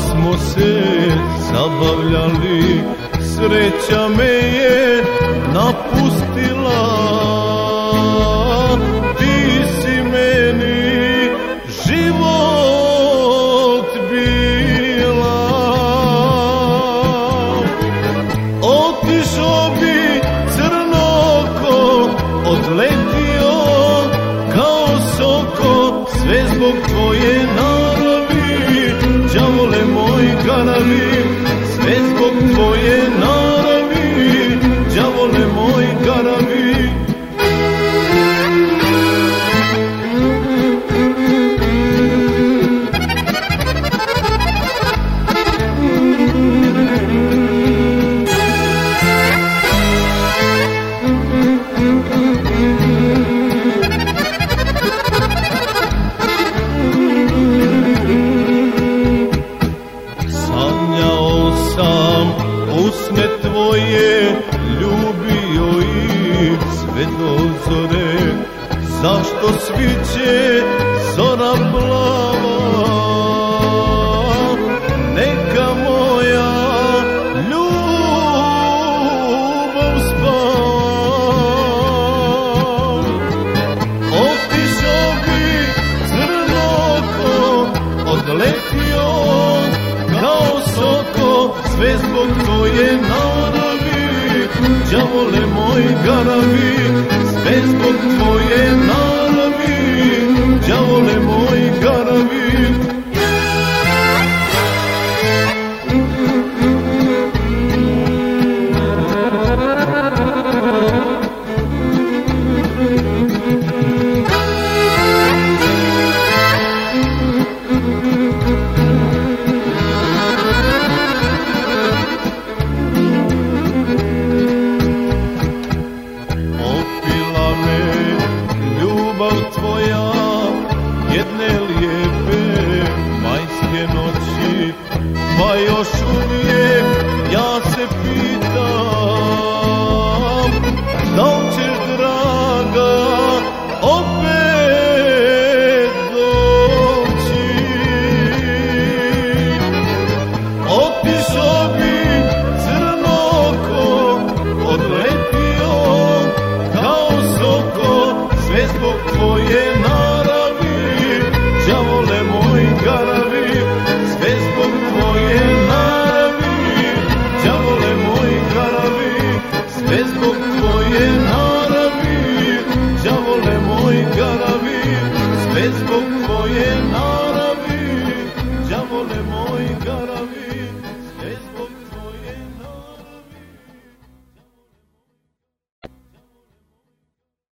smo se zabavljali, sreća me je napustila. Ti si meni život bila. Otišao bi crnoko, odletio kao soko, sve zbog tvoje naravi, đavole moj garavi, sve zbog tvoje naravi, đavole moj garavi. Usne tvoje ljubio ih sve do zore, zašto sviće zora plava? Neka moja ljubav spava. Otišao bi crnoko, odletio kao soko, sve zbog tvoje naravi, đavole moj garavi, sve zbog tvoje naravi, đavole moj garavi. Tvoja jedne lijepe majske noći, pa još uvijek ja se pitam, da li ćeš, draga, opet doći? Otišao bi crnoko, odletio kao soko, sve zbog tvoje naravi, đavole moj garavi, sve zbog tvoje naravi, đavole moj garavi, sve zbog